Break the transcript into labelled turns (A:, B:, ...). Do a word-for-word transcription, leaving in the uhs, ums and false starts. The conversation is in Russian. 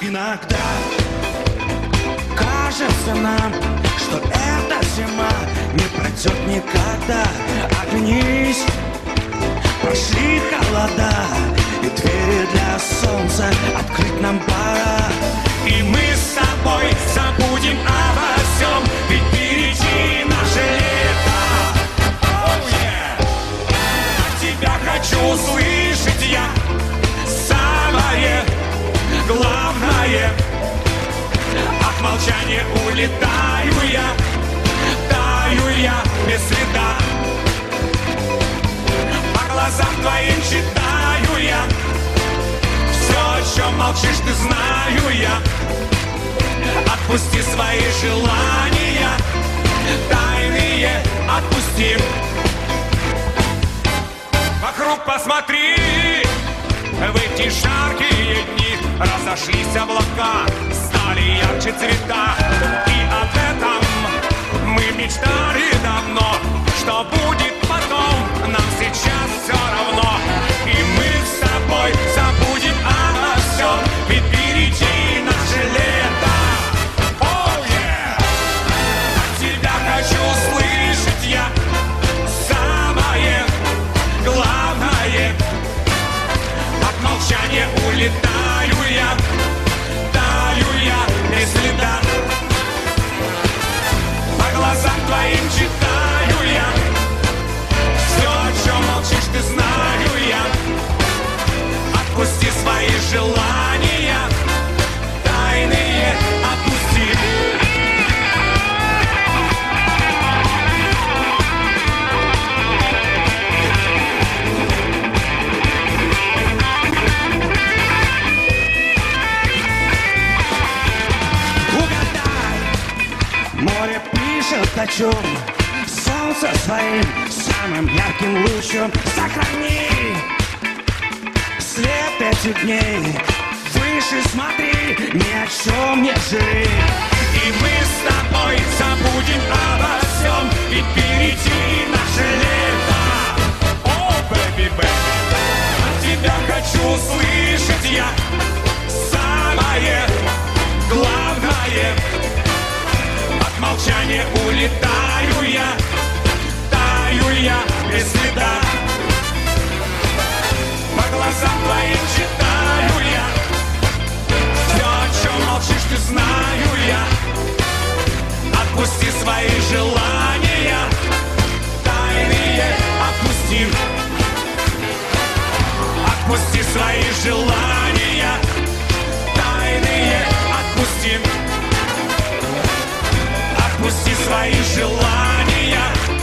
A: Иногда кажется нам, что эта зима не пройдет никогда. Оглянись, прошли холода, и двери для солнца открыть нам пора. И мы с тобой забудем обо всем, ведь впереди наше лето. Oh, yeah. От тебя хочу услышать я самое главное. От молчания улетаю я, таю я без следа. По глазам твоим читаю я все, о чем молчишь, ты знаю я. Отпусти свои желания, тайные отпусти. Вокруг посмотри, в эти жаркие дни разошлись облака, стали ярче цвета. И об этом мы мечтали давно. Что будет потом, нам сейчас все равно. И мы с тобой забудем обо всем, ведь впереди наше лето. Oh, yeah. От тебя хочу услышать я самое главное. От молчания улетаю я, таю я без следа. По глазам твоим читаю я все, о чем молчишь, ты знаю я. Отпусти свои желания, тайные отпусти. Море пишет о чем, солнце своим самым ярким лучом. Сохрани след этих дней, выше смотри, ни о чем не жалей. И мы с тобой забудем обо всем, ведь впереди наше лето. О, бэби, бэби, от тебя хочу услышать я самое главное. От молчания улетаю я, таю я без следа. По глазам твоим читаю я все, о чем молчишь, ты знаю я. Отпусти свои желания, тайные отпусти. Отпусти свои желания, тайные отпусти. Отпусти свои желания,